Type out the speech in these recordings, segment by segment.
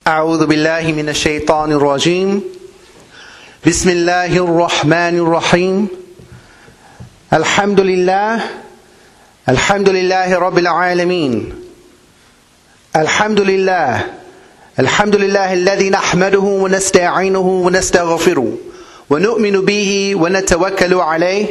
أعوذ بالله من الشيطان الرجيم بسم الله الرحمن الرحيم الحمد لله رب العالمين الحمد لله الذي نحمده ونستعينه ونستغفره ونؤمن به ونتوكل عليه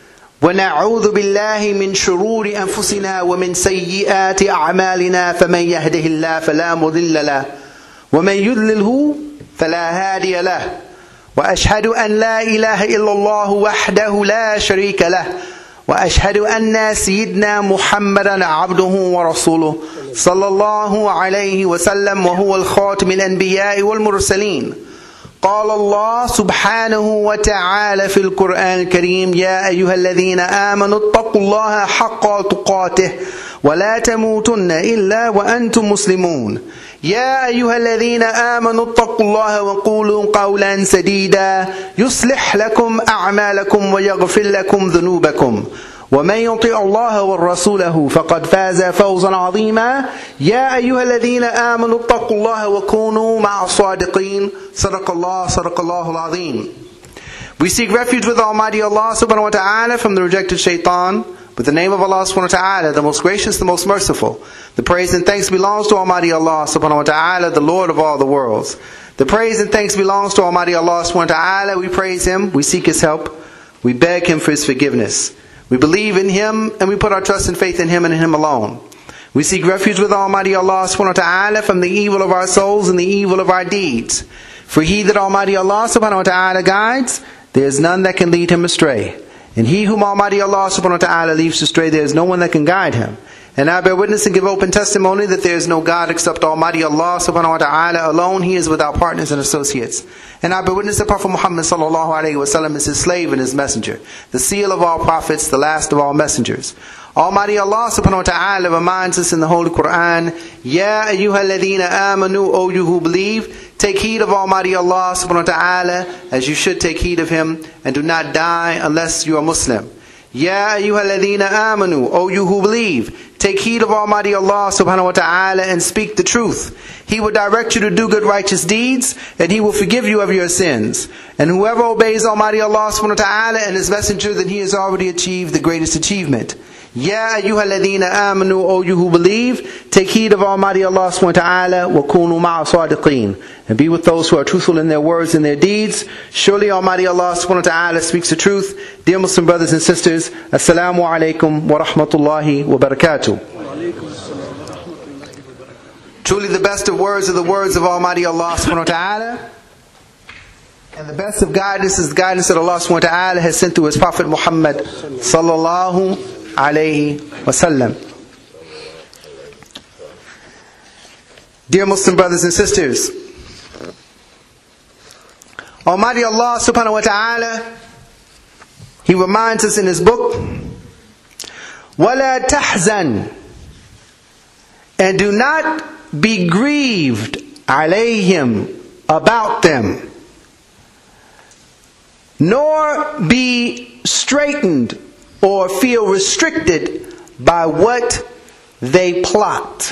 ونعوذ بالله من شرور أنفسنا ومن سيئات أعمالنا فمن يهده الله فلا مضل له ومن يضلله فلا هادي له وأشهد أن لا إله إلا الله وحده لا شريك له وأشهد أن سيدنا محمدا عبده ورسوله صلى الله عليه وسلم وهو الخاتم الأنبياء والمرسلين. قال الله سبحانه وتعالى في القرآن الكريم يا أيها الذين آمنوا اتقوا الله حق تقاته ولا تموتن إلا وأنتم مسلمون. يا أيها الذين آمنوا اتقوا الله وقولوا قولا سديدا يصلح لكم أعمالكم ويغفر لكم ذنوبكم ومن يطع الله ورسوله فقد فاز فوزا عظيما. يا أيها الذين آمنوا اتقوا الله وكونوا مع الصادقين. صدق الله العظيم. We seek refuge with Almighty Allah subhanahu wa ta'ala from the rejected shaitan. With the name of Allah subhanahu wa ta'ala, the most gracious, the most merciful. The praise and thanks belongs to Almighty Allah subhanahu wa ta'ala, the Lord of all the worlds. The praise and thanks belongs to Almighty Allah subhanahu wa ta'ala. We praise Him, we seek His help, we beg Him for His forgiveness. We believe in Him and we put our trust and faith in Him and in Him alone. We seek refuge with Almighty Allah subhanahu wa ta'ala from the evil of our souls and the evil of our deeds. For He that Almighty Allah subhanahu wa ta'ala guides, there is none that can lead him astray. And he whom Almighty Allah subhanahu wa ta'ala leaves astray, there is no one that can guide him. And I bear witness and give open testimony that there is no God except Almighty Allah subhanahu wa ta'ala alone. He is without partners and associates. And I bear witness that Prophet Muhammad sallallahu alayhi wa sallam is His slave and His messenger, the seal of all prophets, the last of all messengers. Almighty Allah subhanahu wa ta'ala reminds us in the Holy Quran, Ya ayyuha alladhina amanu, O you who believe, take heed of Almighty Allah subhanahu wa ta'ala as you should take heed of Him, and do not die unless you are Muslim. Ya ayyuha alladhina amanu, O you who believe, take heed of Almighty Allah subhanahu wa ta'ala and speak the truth. He will direct you to do good righteous deeds, and He will forgive you of your sins. And whoever obeys Almighty Allah subhanahu wa ta'ala and His messenger, then he has already achieved the greatest achievement. Ya ayyuha alladhina amanu, O you who believe, take heed of Almighty Allah subhanahu wa ta'ala wa kunu ma'a sadiqeen, and be with those who are truthful in their words and their deeds. Surely Almighty Allah subhanahu wa ta'ala speaks the truth. Dear Muslim brothers and sisters, Assalamu alaikum wa rahmatullahi wa barakatuh. Truly the best of words are the words of Almighty Allah subhanahu wa ta'ala. And the best of guidance is the guidance that Allah subhanahu wa ta'ala has sent through His Prophet Muhammad sallallahu alayhi wa sallam. Dear Muslim brothers and sisters, Almighty Allah subhanahu wa ta'ala, He reminds us in His book, وَلَا تَحْزَنْ, and do not be grieved alayhim, about them, nor be straitened or feel restricted by what they plot.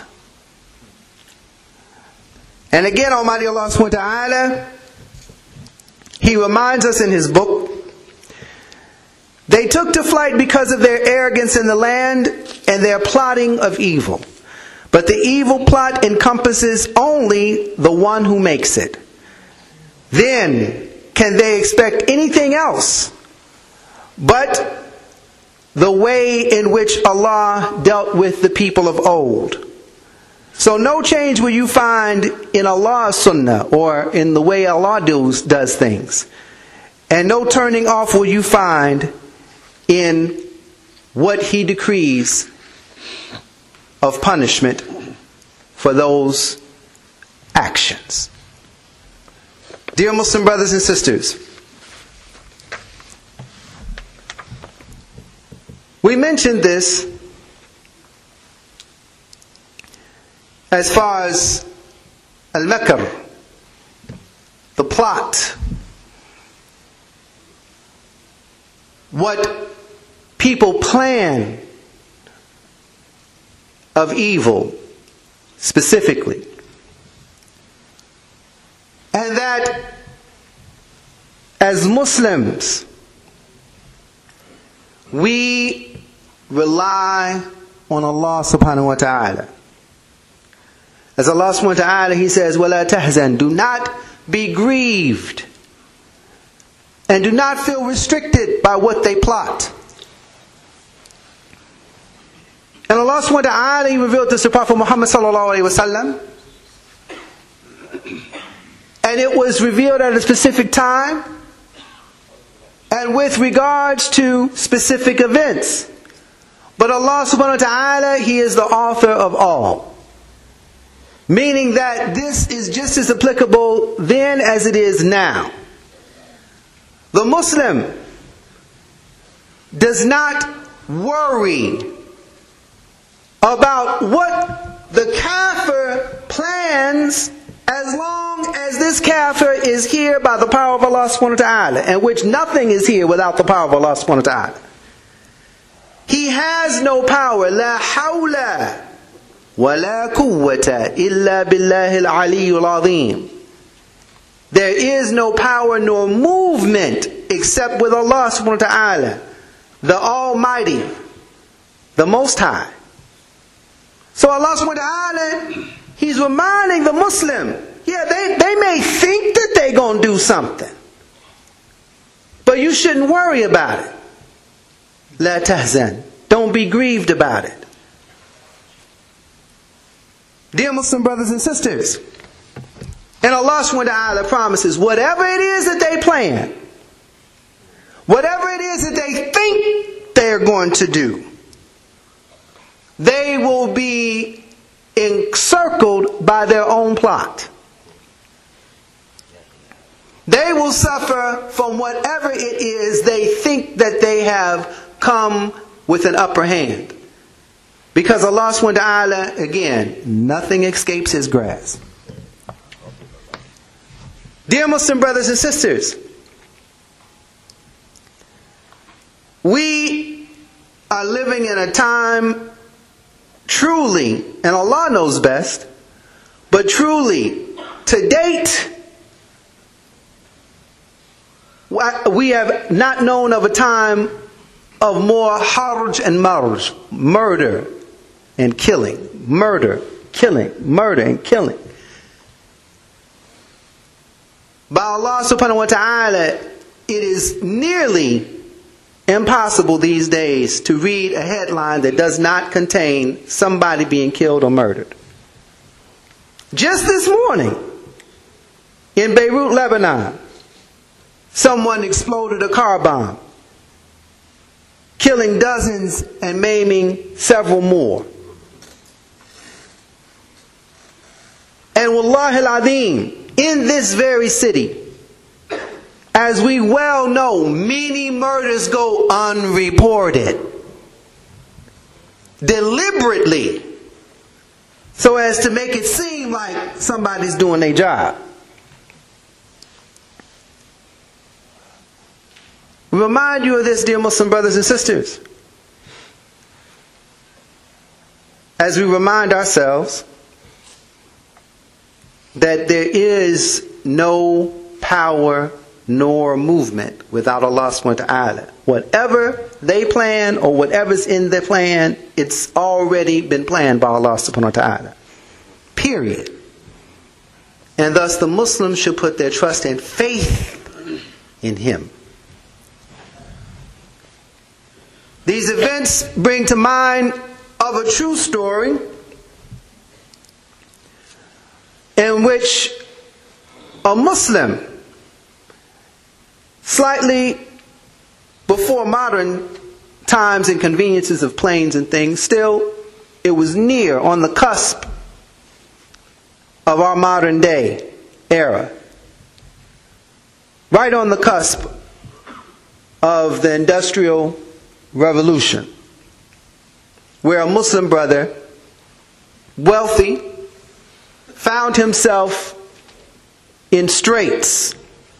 And again, Almighty Allah subhanahu wa ta'ala, He reminds us in His book, they took to flight because of their arrogance in the land and their plotting of evil. But the evil plot encompasses only the one who makes it. Then can they expect anything else but the way in which Allah dealt with the people of old? So no change will you find in Allah's sunnah or in the way Allah does things. And no turning off will you find in what He decrees of punishment for those actions. Dear Muslim brothers and sisters, we mentioned this as far as al-makr, the plot, what people plan of evil specifically. And that as Muslims, we rely on Allah subhanahu wa ta'ala. As Allah subhanahu wa ta'ala, He says, وَلَا تَحْزَنْ, do not be grieved. And do not feel restricted by what they plot. And Allah subhanahu wa ta'ala, He revealed this to Prophet Muhammad sallallahu alayhi wa sallam. And it was revealed at a specific time and with regards to specific events. But Allah subhanahu wa ta'ala, He is the author of all. Meaning that this is just as applicable then as it is now. The Muslim does not worry about what the kafir plans as long as this kafir is here by the power of Allah subhanahu wa ta'ala, and which nothing is here without the power of Allah subhanahu wa ta'ala. He has no power. La hawla wa la quwwata illa billahi al-aliyyul azim. There is no power nor movement except with Allah subhanahu wa ta'ala, the Almighty, the Most High. So Allah subhanahu wa ta'ala, He's reminding the Muslim, yeah, they may think that they're going to do something, but you shouldn't worry about it. La tahzan. Don't be grieved about it. Dear Muslim brothers and sisters, and Allah subhanahu wa ta'ala promises, whatever it is that they plan, whatever it is that they think they're going to do, they will be encircled by their own plot. They will suffer from whatever it is they think that they have come with an upper hand. Because Allah subhanahu wa ta'ala, again, nothing escapes His grasp. Dear Muslim brothers and sisters, we are living in a time truly, and Allah knows best, but truly, to date, we have not known of a time of more harj and marj, murder and killing, murder, killing, murder and killing. By Allah subhanahu wa ta'ala, it is nearly impossible these days to read a headline that does not contain somebody being killed or murdered. Just this morning, in Beirut, Lebanon, someone exploded a car bomb, killing dozens and maiming several more. And wallahi al-azim, in this very city, as we well know, many murders go unreported. Deliberately. So as to make it seem like somebody's doing their job. We remind you of this, dear Muslim brothers and sisters, as we remind ourselves that there is no power nor movement without Allah subhanahu wa ta'ala. Whatever they plan or whatever's in their plan, it's already been planned by Allah subhanahu wa ta'ala. Period. And thus the Muslims should put their trust and faith in Him. These events bring to mind of a true story in which a Muslim, slightly before modern times and conveniences of planes and things, still it was near, on the cusp of our modern day era. Right on the cusp of the Industrial Revolution, where a Muslim brother, wealthy, found himself in straits,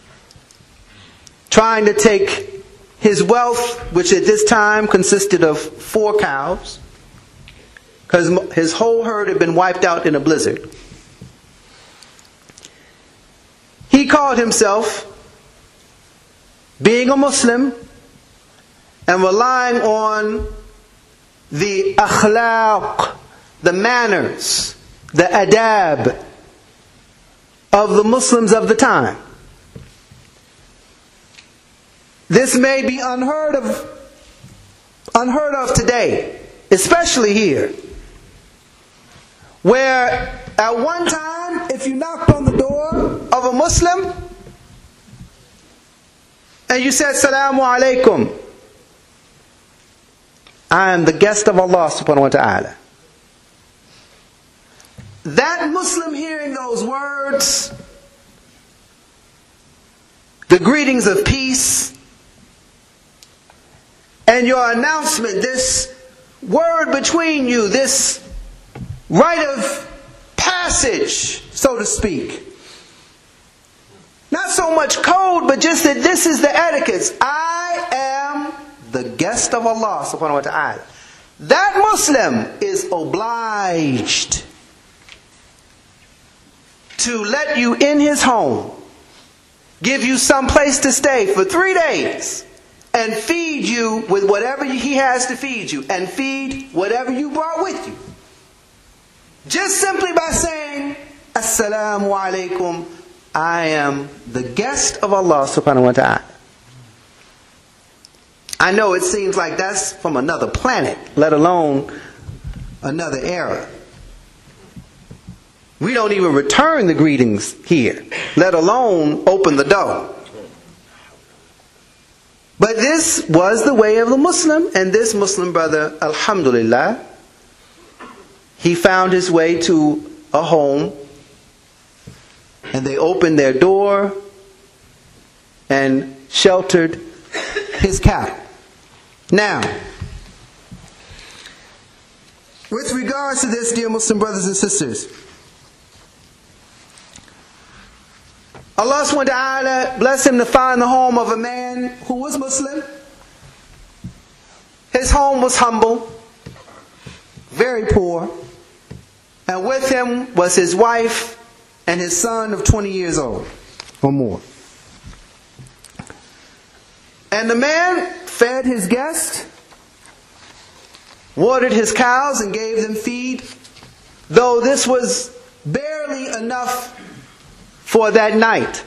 trying to take his wealth, which at this time consisted of 4 cows, because his whole herd had been wiped out in a blizzard. He he called himself being a Muslim and relying on the akhlaq, the manners, the adab of the Muslims of the time. This may be unheard of today, especially here, where at one time, if you knocked on the door of a Muslim and you said, Salaamu Alaikum, I am the guest of Allah subhanahu wa ta'ala. That Muslim hearing those words, the greetings of peace, and your announcement, this word between you, this rite of passage, so to speak. Not so much code, but just that this is the etiquette. I am the guest of Allah subhanahu wa ta'ala. That Muslim is obliged to let you in his home, give you some place to stay for 3 days, and feed you with whatever he has to feed you, and feed whatever you brought with you. Just simply by saying, Assalamu alaikum, I am the guest of Allah subhanahu wa ta'ala. I know it seems like that's from another planet, let alone another era. We don't even return the greetings here, let alone open the door. But this was the way of the Muslim, and this Muslim brother, alhamdulillah, he found his way to a home, and they opened their door and sheltered his cattle. Now, with regards to this, dear Muslim brothers and sisters, Allah subhanahu wa ta'ala blessed him to find the home of a man who was Muslim. His home was humble, very poor, and with him was his wife and his son of 20 years old or more. And the man fed his guest, watered his cows and gave them feed, though this was barely enough for that night.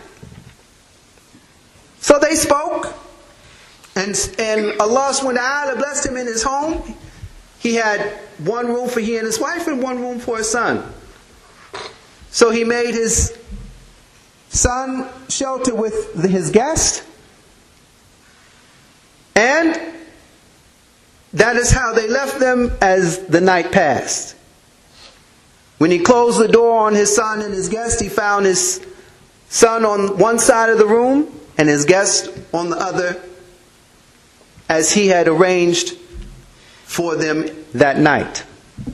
So they spoke, and Allah subhanahu wa ta'ala blessed him in his home. He had one room for he and his wife and one room for his son. So he made his son shelter with his guest, and that is how they left them as the night passed. When he closed the door on his son and his guest, he found his son on one side of the room and his guest on the other, as he had arranged for them that night.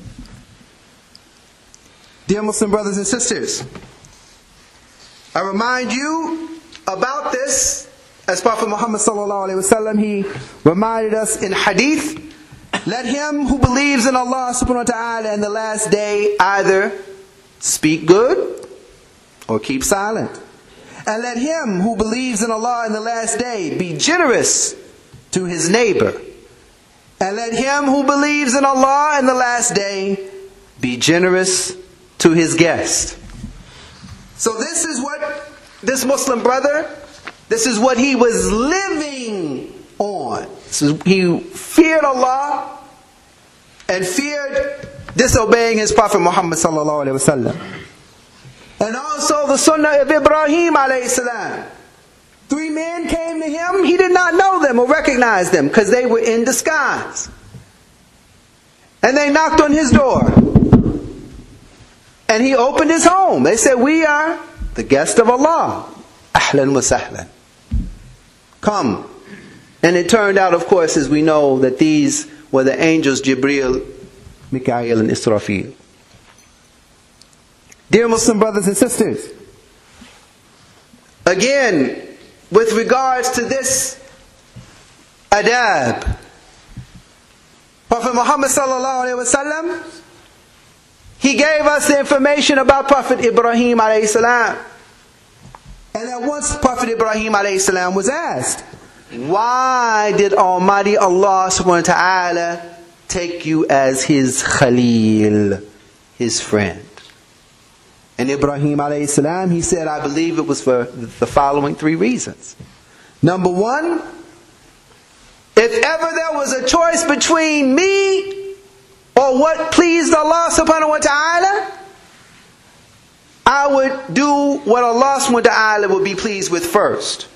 Dear Muslim brothers and sisters, I remind you about this, as Prophet Muhammad sallallahu alaihi wasallam, he reminded us in hadith, let him who believes in Allah subhanahu wa ta'ala and the last day either speak good or keep silent. And let him who believes in Allah and the last day be generous to his neighbor. And let him who believes in Allah and the last day be generous to his guest. So this is what this Muslim brother, this is what he was living on. He feared Allah and feared disobeying his Prophet Muhammad sallallahu alaihi wasallam. And also the Sunnah of Ibrahim alayhi salam. 3 men came to him. He did not know them or recognize them because they were in disguise. And they knocked on his door. And he opened his home. They said, we are the guest of Allah. Ahlan wa sahlan. Come. And it turned out, of course, as we know, that these were the angels Jibreel, Mikael, and Israfil. Dear Muslim brothers and sisters, again, with regards to this adab, Prophet Muhammad sallallahu alaihi wasallam, he gave us the information about Prophet Ibrahim alayhi salam. And that once Prophet Ibrahim alayhi salam was asked, why did Almighty Allah subhanahu wa ta'ala take you as His Khalil, His friend? And Ibrahim alayhi salam, he said, I believe it was for the following 3 reasons. Number 1, if ever there was a choice between me or what pleased Allah subhanahu wa ta'ala, I would do what Allah subhanahu wa ta'ala would be pleased with first.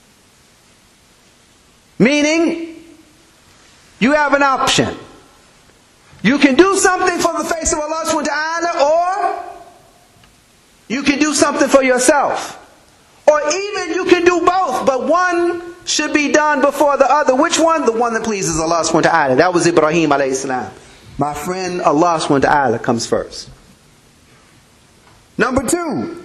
Meaning, you have an option. You can do something for the face of Allah subhanahu wa ta'ala, or you can do something for yourself. Or even you can do both, but one should be done before the other. Which one? The one that pleases Allah subhanahu wa ta'ala. That was Ibrahim alayhi salam. My friend, Allah subhanahu wa ta'ala comes first. Number 2,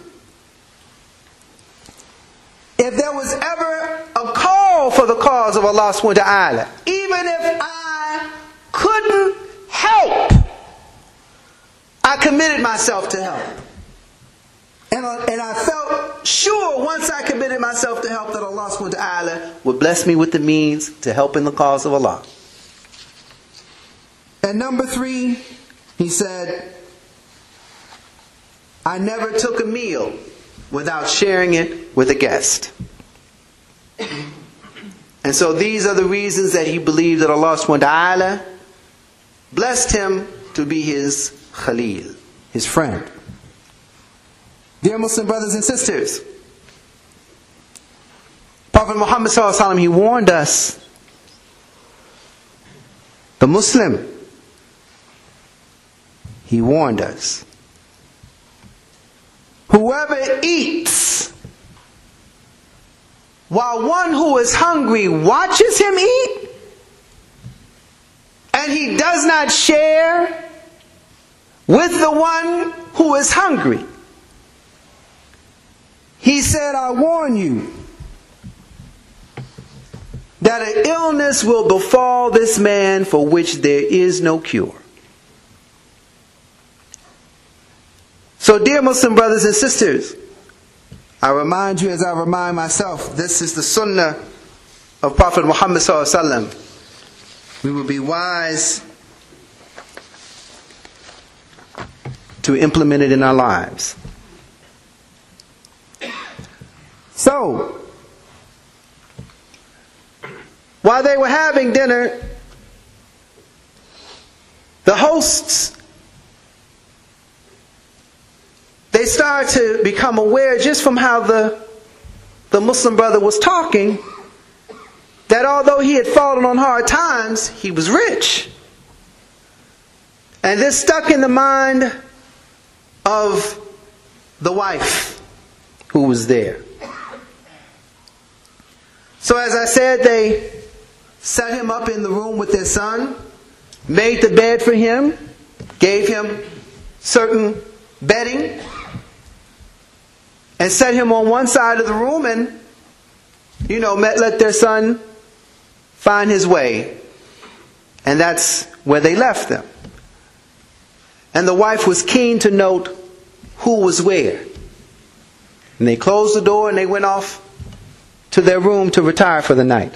if there was ever a call for the cause of Allah subhanahu wa ta'ala, even if I couldn't help, I committed myself to help. And I felt sure once I committed myself to help that Allah subhanahu wa ta'ala would bless me with the means to help in the cause of Allah. And number 3, he said, I never took a meal without sharing it with a guest. And so these are the reasons that he believed that Allah subhanahu wa ta'ala blessed him to be his Khalil, his friend. Dear Muslim brothers and sisters, Prophet Muhammad sallallahu alaihi wasallam, he warned us, the Muslim, he warned us, whoever eats while one who is hungry watches him eat, and he does not share with the one who is hungry, he said, I warn you that an illness will befall this man for which there is no cure. So dear Muslim brothers and sisters, I remind you as I remind myself, this is the sunnah of Prophet Muhammad sallallahu alaihi wasallam. We will be wise to implement it in our lives. So, while they were having dinner, the hosts, they started to become aware just from how the Muslim brother was talking, that although he had fallen on hard times, he was rich. And this stuck in the mind of the wife who was there. So as I said, they set him up in the room with their son, made the bed for him, gave him certain bedding, and set him on one side of the room and, let their son find his way. And that's where they left them. And the wife was keen to note who was where. And they closed the door and they went off to their room to retire for the night.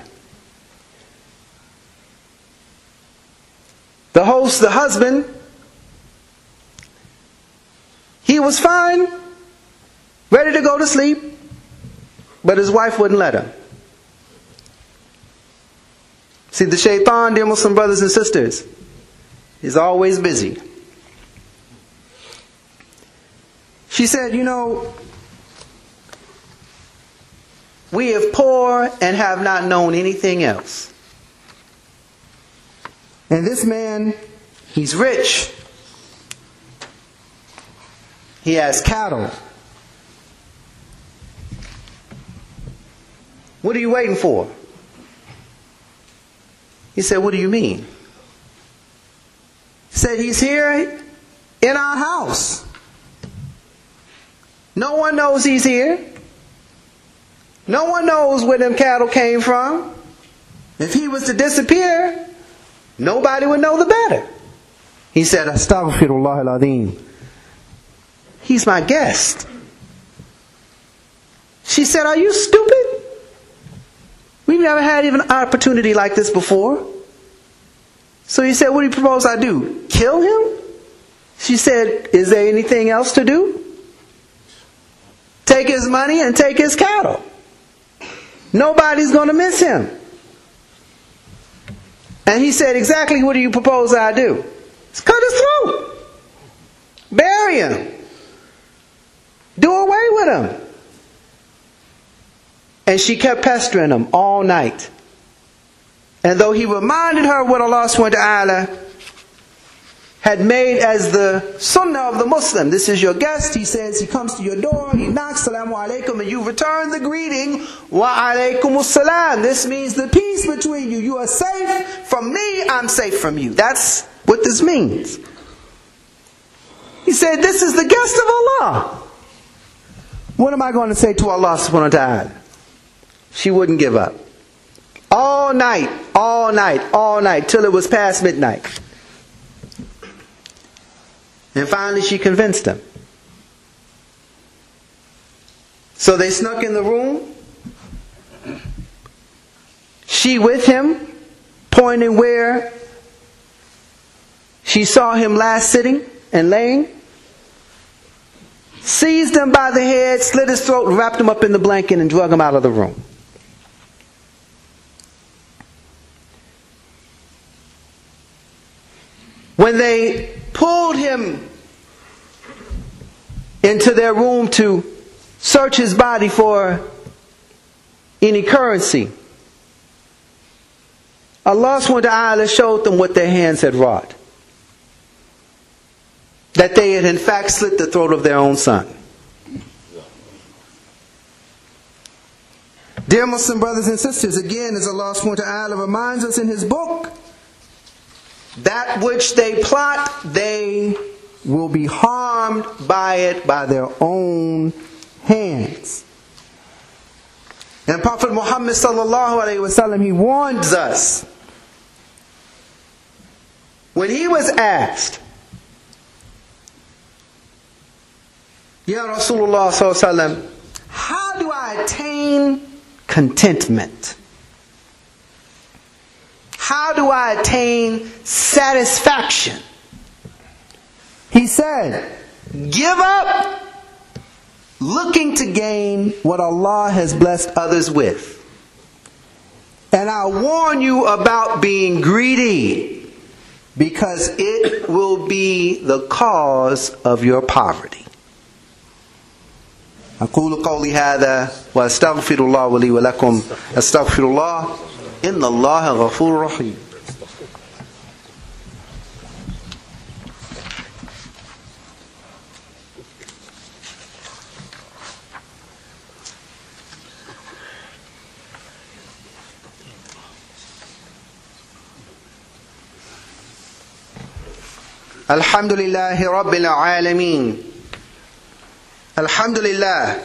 The host, the husband, he was fine, ready to go to sleep, but his wife wouldn't let him. See, the shaitan, dear Muslim brothers and sisters, is always busy. She said, we have poor and have not known anything else. And this man, he's rich. He has cattle. What are you waiting for? He said, what do you mean? He said, he's here in our house. No one knows he's here. No one knows where them cattle came from. If he was to disappear, nobody would know the better. He said, Astaghfirullah al-Azim. He's my guest. She said, are you stupid? We've never had even an opportunity like this before. So he said, what do you propose I do? Kill him? She said, is there anything else to do? Take his money and take his cattle. Nobody's going to miss him. And he said, exactly what do you propose I do? Cut his throat. Bury him. Do away with him. And she kept pestering him all night. And though he reminded her what Allah subhanahu wa ta'ala had made as the sunnah of the Muslim, this is your guest, he says, he comes to your door, he knocks, salamu alaikum, and you return the greeting, wa alaikum salam. This means the peace between you. You are safe from me, I'm safe from you. That's what this means. He said, this is the guest of Allah. What am I going to say to Allah subhanahu wa ta'ala? She wouldn't give up. All night, till it was past midnight. And finally she convinced him. So they snuck in the room. She with him, pointing where she saw him last sitting and laying. Seized him by the head, slit his throat, wrapped him up in the blanket and drug him out of the room. When they pulled him into their room to search his body for any currency, Allah subhanahu wa ta'ala showed them what their hands had wrought. That they had in fact slit the throat of their own son. Dear Muslim brothers and sisters, again, as Allah subhanahu wa ta'ala reminds us in His book, that which they plot, they will be harmed by it by their own hands. And Prophet Muhammad sallallahu alaihi wasallam, he warns us. When he was asked, Ya Rasulullah sallallahu alaihi wasallam, how do I attain contentment? How do I attain satisfaction? He said, give up looking to gain what Allah has blessed others with. And I warn you about being greedy, because it will be the cause of your poverty. أقول قولي هذا وأستغفر الله لي ولكم أستغفر الله إن الله غفور رحيم. الحمد لله رب العالمين. الحمد لله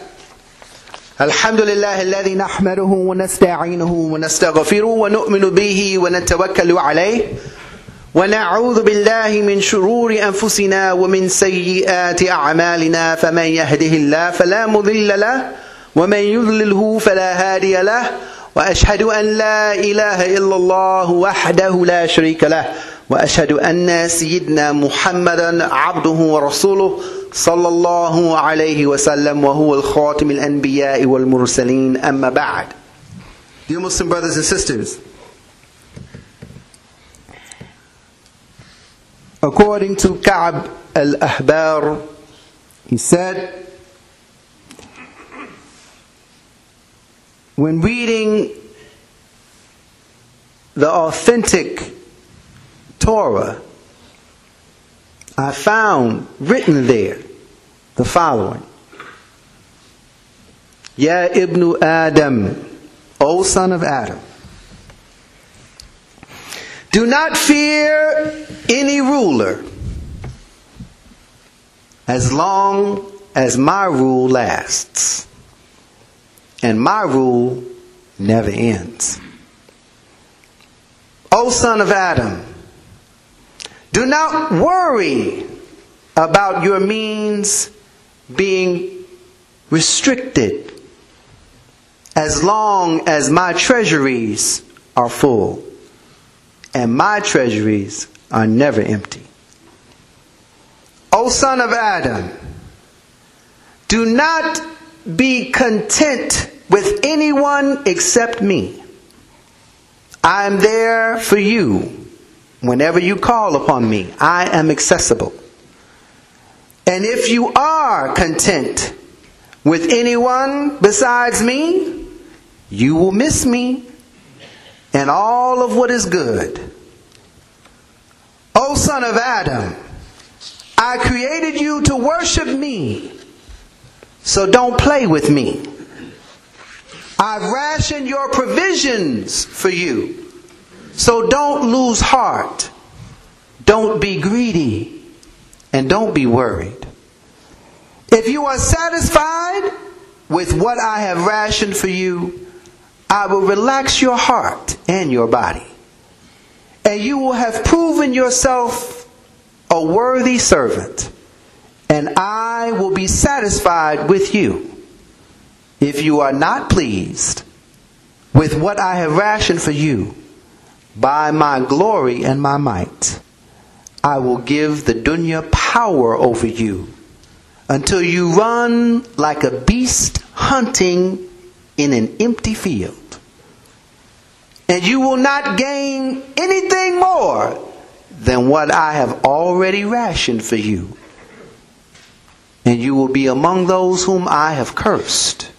الذي نحمده ونستعينه ونستغفره ونؤمن به ونتوكل عليه ونعوذ بالله من شرور أنفسنا ومن سيئات أعمالنا فمن يهده الله فلا مضل له ومن يضلله فلا هادي له وأشهد أن لا إله إلا الله وحده لا شريك له وأشهد أن سيدنا محمدا عبده ورسوله صلى الله عليه وسلم وهو الخاتم الأنبياء والمرسلين أما بعد. Dear Muslim brothers and sisters, according to Ka'b al-Ahbar, he said, when reading the authentic Torah, I found written there the following: Ya Ibn Adam, O son of Adam, do not fear any ruler as long as my rule lasts, and my rule never ends. O son of Adam, do not worry about your means being restricted as long as my treasuries are full, and my treasuries are never empty. O son of Adam, do not be content with anyone except me. I am there for you whenever you call upon me. I am accessible. And if you are content with anyone besides me, you will miss me and all of what is good. O son of Adam, I created you to worship me, so don't play with me. I've rationed your provisions for you, so don't lose heart. Don't be greedy, and don't be worried. If you are satisfied with what I have rationed for you, I will relax your heart and your body, and you will have proven yourself a worthy servant, and I will be satisfied with you. If you are not pleased with what I have rationed for you, by my glory and my might, I will give the dunya power over you until you run like a beast hunting in an empty field. And you will not gain anything more than what I have already rationed for you. And you will be among those whom I have cursed.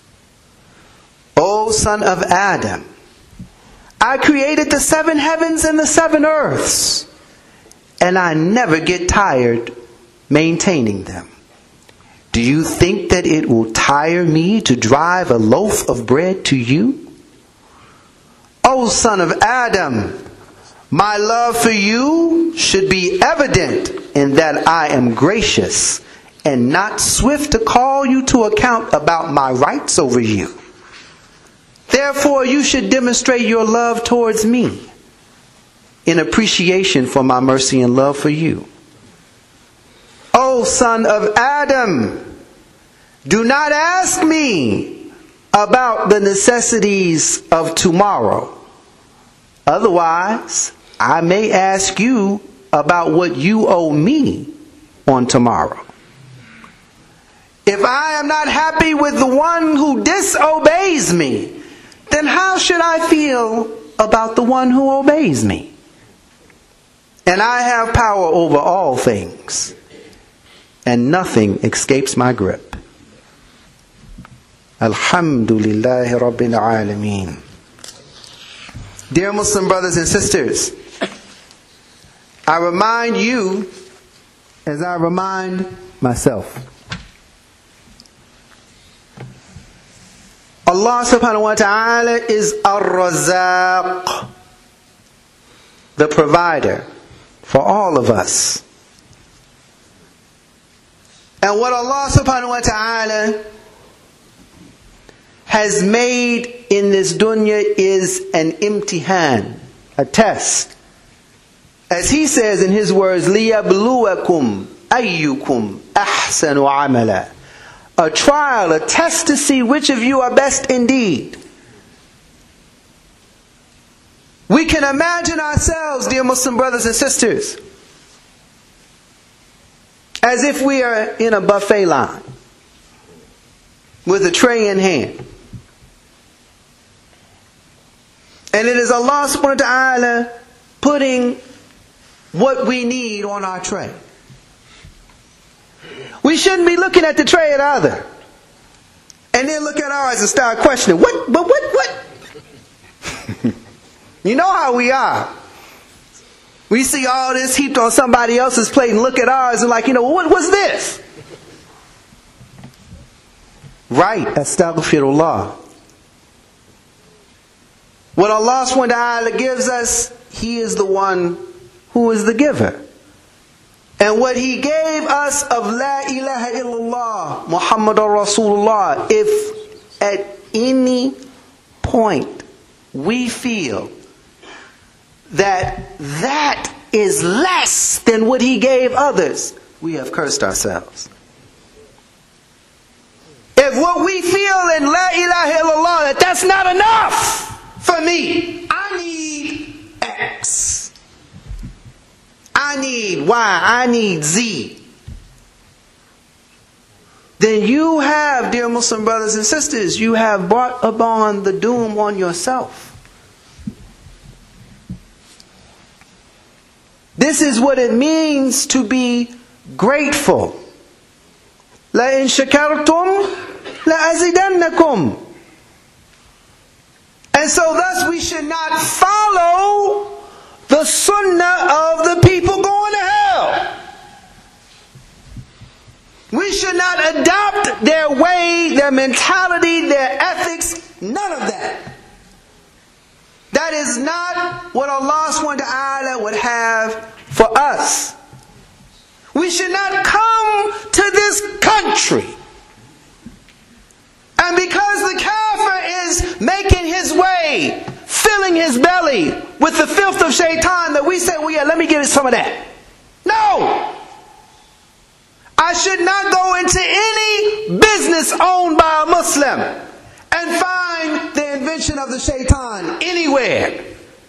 O son of Adam, I created the 7 heavens and the 7 earths, and I never get tired maintaining them. Do you think that it will tire me to drive a loaf of bread to you? O son of Adam, my love for you should be evident in that I am gracious and not swift to call you to account about my rights over you. Therefore, you should demonstrate your love towards me in appreciation for my mercy and love for you. O son of Adam, do not ask me about the necessities of tomorrow. Otherwise, I may ask you about what you owe me on tomorrow. If I am not happy with the one who disobeys me, then how should I feel about the one who obeys me? And I have power over all things, and nothing escapes my grip. Alhamdulillahi Rabbil Alameen. Dear Muslim brothers and sisters, I remind you as I remind myself. Allah subhanahu wa ta'ala is Ar-Razzaq, the provider for all of us. And what Allah subhanahu wa ta'ala has made in this dunya is an imtihan, a test. As He says in His words, لِيَبْلُوَكُمْ أَيُّكُمْ أَحْسَنُ عَمَلًا. A trial, a test to see which of you are best indeed. We can imagine ourselves, dear Muslim brothers and sisters, as if we are in a buffet line with a tray in hand. And it is Allah subhanahu wa ta'ala putting what we need on our tray. We shouldn't be looking at the tray of the other and then look at ours and start questioning, what? You know how we are. We see all this heaped on somebody else's plate and look at ours and like, what's this? Right, astaghfirullah. What Allah subhanahu wa ta'ala gives us, He is the one who is the giver. And what He gave us of La ilaha illallah, Muhammadur Rasulullah, if at any point we feel that is less than what He gave others, we have cursed ourselves. If what we feel in La ilaha illallah, need Y, I need Z, then you have, dear Muslim brothers and sisters, you have brought upon the doom on yourself. This is what it means to be grateful. لَإِن شَكَرْتُمْ لَأَزِدَنَّكُمْ. And so thus we should not follow the sunnah of the people going to hell. We should not adopt their way, their mentality, their ethics, none of that. That is not what Allah subhanahu wa ta'ala would have for us. We should not come to this country, and because the kafir is making his way, filling his belly with the filth of shaitan, that we say, well, yeah, let me get some of that. No! I should not go into any business owned by a Muslim and find the invention of the shaitan anywhere.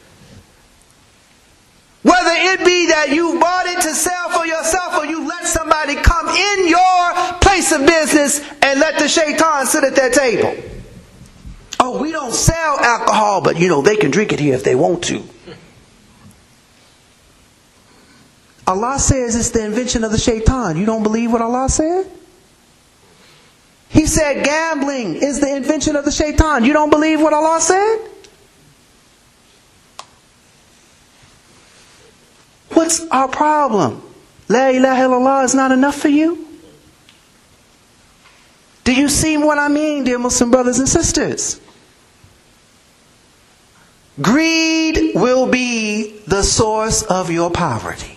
Whether it be that you bought it to sell for yourself, or you let somebody come in your place of business and let the shaitan sit at that table. Oh, we don't sell alcohol, but they can drink it here if they want to. Allah says it's the invention of the shaitan. You don't believe what Allah said? He said gambling is the invention of the shaitan. You don't believe what Allah said? What's our problem? La ilaha illallah is not enough for you? Do you see what I mean, dear Muslim brothers and sisters? Greed will be the source of your poverty.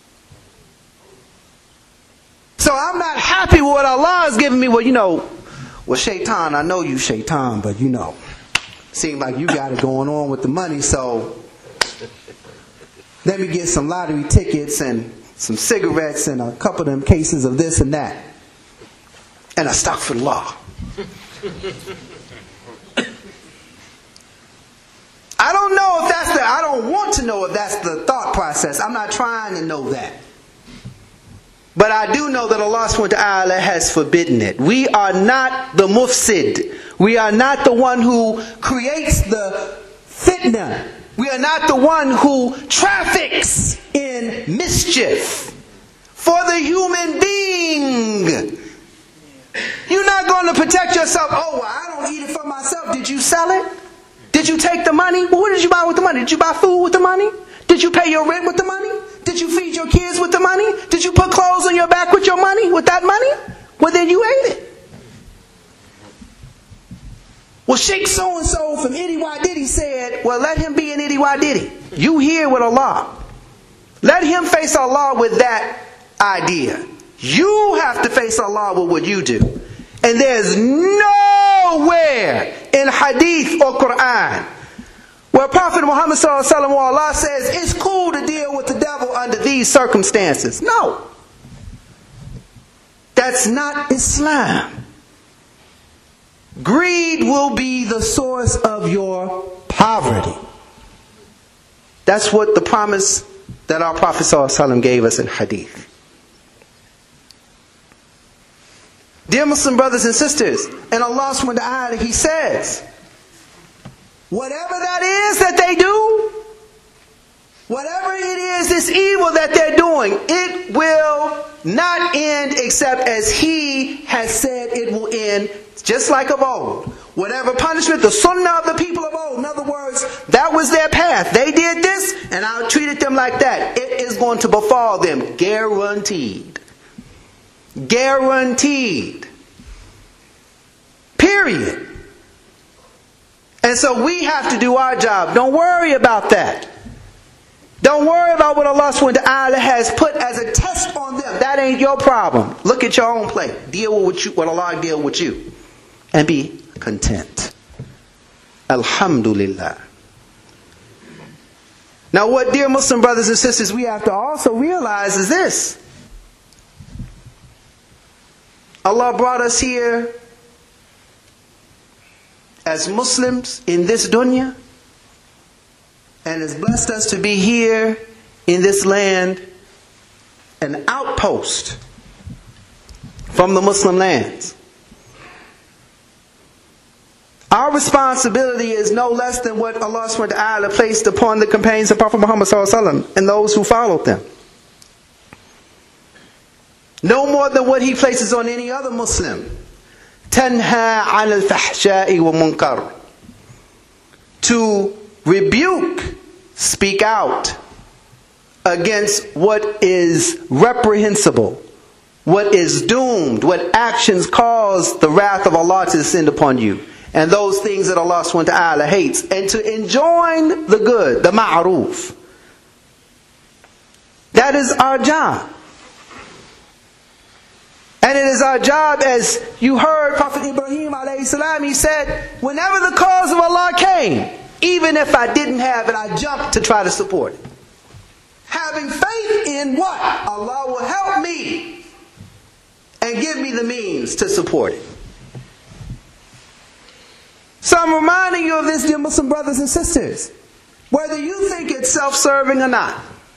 So I'm not happy with what Allah has given me. Well, shaitan, I know you shaitan, but seem like you got it going on with the money, so let me get some lottery tickets and some cigarettes and a couple of them cases of this and that. And astaghfirullah. I don't want to know if that's the thought process. I'm not trying to know that. But I do know that Allah subhanahu wa ta'ala has forbidden it. We are not the mufsid. We are not the one who creates the fitna. We are not the one who traffics in mischief for the human being. You're not going to protect yourself. Oh, well, I don't eat it for myself. Did you sell it? Did you take the money? Well, what did you buy with the money? Did you buy food with the money? Did you pay your rent with the money? Did you feed your kids with the money? Did you put clothes on your back with your money? With that money? Well, then you ate it. Well, Sheikh so-and-so from Itty Y Diddy said, well, let him be an Itty Y Diddy. You here with Allah. Let him face Allah with that idea. You have to face Allah with what you do. And there's nowhere in Hadith or Quran where Prophet Muhammad sallallahu alaihi wasallam, Allah says it's cool to deal with the devil under these circumstances. No. That's not Islam. Greed will be the source of your poverty. That's what the promise that our Prophet sallallahu alaihi wasallam gave us in Hadith. Dear Muslim brothers and sisters, and Allah subhanahu wa ta'ala, He says, whatever that is that they do, whatever it is, this evil that they're doing, it will not end except as He has said it will end, just like of old. Whatever punishment, the sunnah of the people of old, in other words, that was their path. They did this, and I treated them like that. It is going to befall them, guaranteed. Guaranteed. Period. And so we have to do our job. Don't worry about that. Don't worry about what Allah subhanahu wa ta'ala has put as a test on them. That ain't your problem. Look at your own plate. Deal with what Allah deal with you. And be content. Alhamdulillah. Now what, dear Muslim brothers and sisters, we have to also realize is this. Allah brought us here as Muslims in this dunya, and has blessed us to be here in this land an outpost from the Muslim lands. Our responsibility is no less than what Allah subhanahu wa ta'ala placed upon the companions of Prophet Muhammad sallallahu alaihi wasallam and those who followed them. No more than what he places on any other Muslim. Tanha 'anil fahsha'i wa munkar. To rebuke, speak out against what is reprehensible, what is doomed, what actions cause the wrath of Allah to descend upon you, and those things that Allah subhanahu wa ta'ala hates, and to enjoin the good, the ma'ruf. That is our job. And it is our job, as you heard Prophet Ibrahim alayhi salam, he said, whenever the cause of Allah came, even if I didn't have it, I jumped to try to support it. Having faith in what? Allah will help me and give me the means to support it. So I'm reminding you of this, dear Muslim brothers and sisters. Whether you think it's self-serving or not,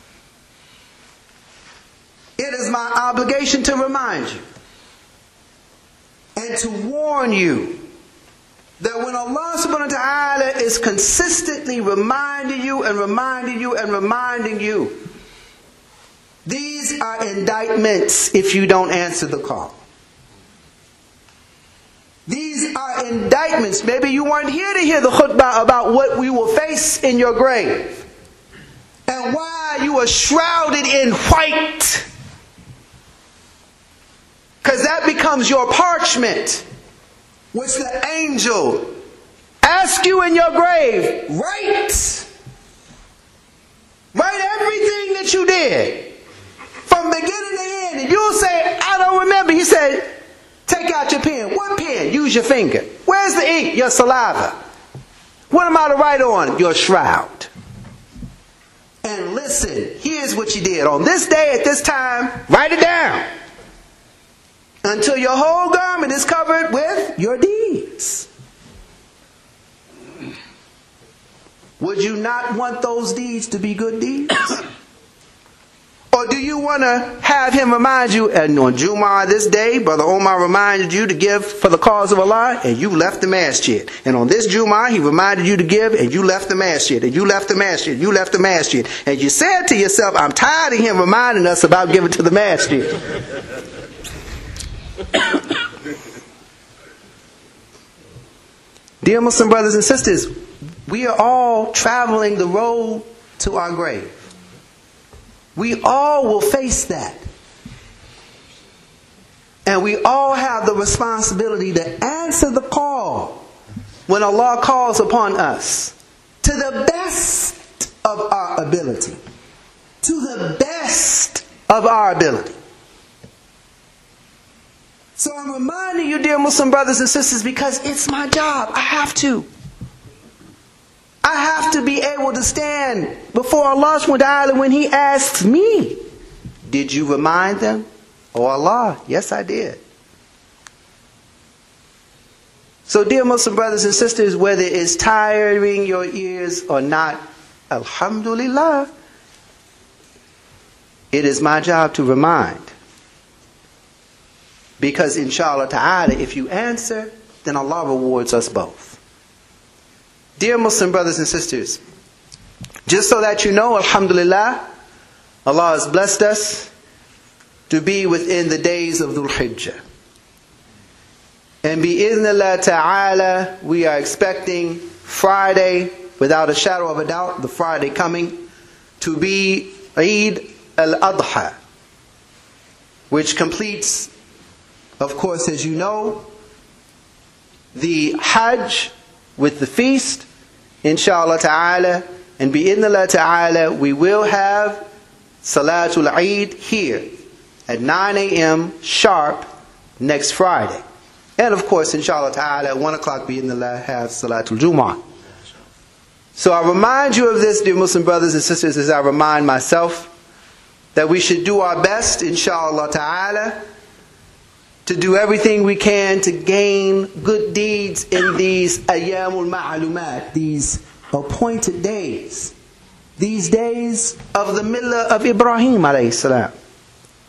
it is my obligation to remind you and to warn you that when Allah subhanahu wa ta'ala is consistently reminding you and reminding you and reminding you, these are indictments if you don't answer the call. These are indictments. Maybe you weren't here to hear the khutbah about what we will face in your grave and why you are shrouded in white. Because that becomes your parchment, which the angel asks you in your grave, write everything that you did from beginning to end. And you'll say, I don't remember. He said, take out your pen. What pen? Use your finger. Where's the ink? Your saliva. What am I to write on? Your shroud. And listen, here's what you did. On this day, at this time, write it down. Until your whole garment is covered with your deeds. Would you not want those deeds to be good deeds? Or do you want to have him remind you, and on Jumu'ah this day, Brother Omar reminded you to give for the cause of Allah, and you left the masjid. And on this Jumu'ah, he reminded you to give, and you left the masjid, and you left the masjid, and you left the masjid. And you said to yourself, I'm tired of him reminding us about giving to the masjid. Dear Muslim brothers and sisters, we are all traveling the road to our grave. We all will face that. And we all have the responsibility to answer the call when Allah calls upon us to the best of our ability. To the best of our ability. So I'm reminding you, dear Muslim brothers and sisters, because it's my job. I have to. I have to be able to stand before Allah subhanahu wa ta'ala when He asks me, did you remind them? Oh Allah, yes I did. So dear Muslim brothers and sisters, whether it's tiring your ears or not, alhamdulillah, it is my job to remind. Because inshallah ta'ala, if you answer, then Allah rewards us both. Dear Muslim brothers and sisters, just so that you know, alhamdulillah, Allah has blessed us to be within the days of Dhul Hijjah. And bi'idhnillah ta'ala, we are expecting Friday, without a shadow of a doubt, the Friday coming, to be Eid al-Adha, which completes, of course, as you know, the Hajj with the feast, inshallah ta'ala. And bi'idhnillah ta'ala, we will have Salatul Eid here at 9 a.m. sharp next Friday. And of course, inshallah ta'ala, at 1 o'clock bi'idhnillah, have Salatul Jumu'ah. So I remind you of this, dear Muslim brothers and sisters, as I remind myself, that we should do our best, inshallah ta'ala, to do everything we can to gain good deeds in these ayyamul ma'lumat, these appointed days, these days of the millah of Ibrahim alayhi salam.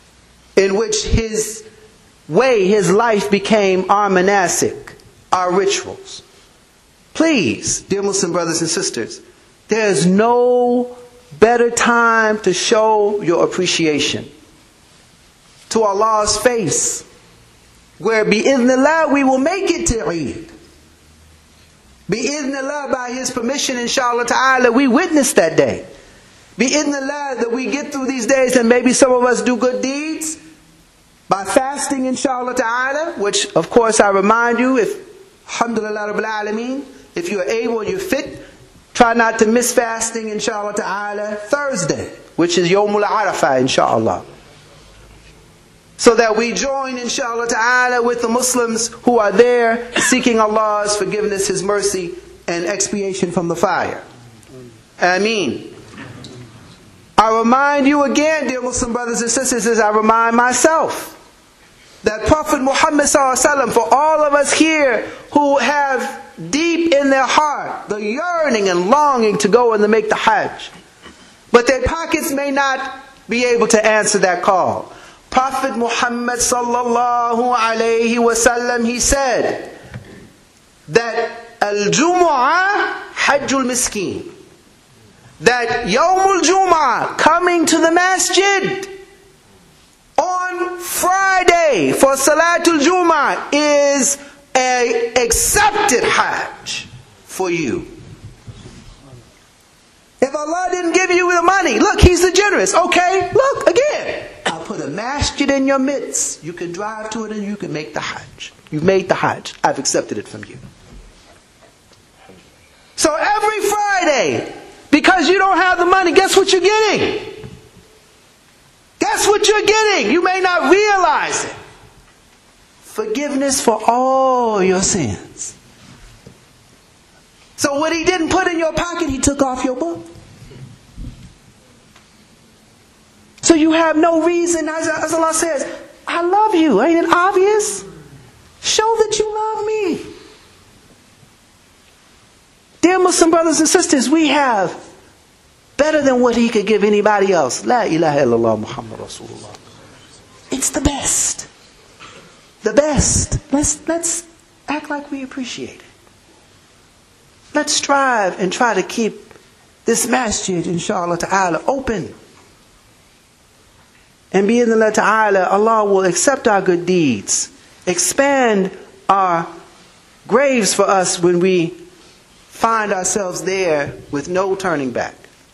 in which his life became our monastic, our rituals. Please, dear Muslim brothers and sisters, there's no better time to show your appreciation to Allah's face, where bi'idhnillah we will make it to Eid. Bi'idhnillah, by His permission, inshallah ta'ala, we witness that day. Bi'idhnillah, that we get through these days and maybe some of us do good deeds by fasting, inshallah ta'ala, which of course I remind you, if alhamdulillah rabbil alameen, if you are able, you're fit, try not to miss fasting, inshallah ta'ala, Thursday, which is Yawmul Arafah, inshallah. So that we join, inshallah ta'ala, with the Muslims who are there seeking Allah's forgiveness, His mercy, and expiation from the fire. Ameen. I remind you again, dear Muslim brothers and sisters, as I remind myself, that Prophet Muhammad ﷺ, for all of us here who have deep in their heart the yearning and longing to go and to make the Hajj, but their pockets may not be able to answer that call. Prophet Muhammad sallallahu alayhi wasallam, he said that al-Jumu'ah hajjul miskin, that Yawmul Jumu'ah, coming to the masjid on Friday for Salatul Jumu'ah, is an accepted Hajj for you. If Allah didn't give you the money, look, He's the generous. Okay, look, again, I'll put a masjid in your midst. You can drive to it and you can make the Hajj. You've made the Hajj. I've accepted it from you. So every Friday, because you don't have the money, guess what you're getting? Guess what you're getting? You may not realize it. Forgiveness for all your sins. So what He didn't put in your pocket, He took off your book. So you have no reason, as Allah says, I love you. Ain't it obvious? Show that you love me. Dear Muslim brothers and sisters, we have better than what He could give anybody else. La ilaha illallah Muhammad Rasulullah. It's the best. The best. Let's act like we appreciate it. Let's strive and try to keep this masjid, inshallah ta'ala, open. And bi'idhnillah ta'ala, Allah will accept our good deeds, expand our graves for us when we find ourselves there with no turning back.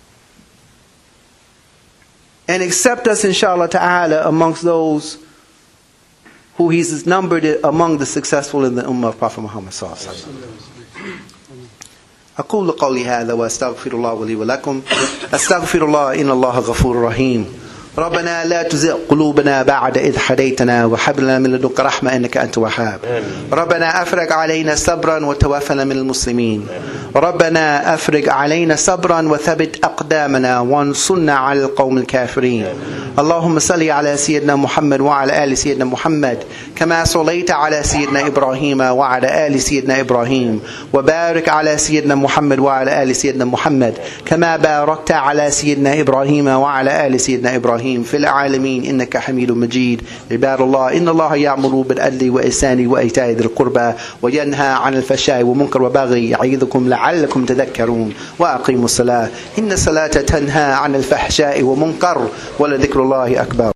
And accept us, inshallah ta'ala, amongst those who He's numbered among the successful in the ummah of Prophet Muhammad sallallahu alaihi wasallam. أقول قولي هذا وأستغفر الله لي ولكم أستغفر الله إن الله غفور رحيم ربنا لا تزغ قلوبنا بعد إذ هديتنا وهب لنا من لدنك رحمة إنك أنت الوهاب ربنا أفرج علينا صبرا وتوفنا من المسلمين ربنا أفرج علينا صبرا وثبت أقدامنا وانصرنا على القوم الكافرين اللهم صل على سيدنا محمد وعلى آل سيدنا محمد كما صليت على سيدنا إبراهيم وعلى آل سيدنا إبراهيم وبارك على سيدنا محمد وعلى آل سيدنا محمد كما باركت على سيدنا إبراهيم وعلى آل سيدنا إبراهيم في العالمين إنك حميد مجيد عباد الله إن الله يأمر بالعدل والإحسان وإيتاء ذي القربى وينهى عن الفحشاء والمنكر والبغي يعظكم لعلكم تذكرون وأقيموا الصلاة إن الصلاة تنهى عن الفحشاء والمنكر ولذكر الله أكبر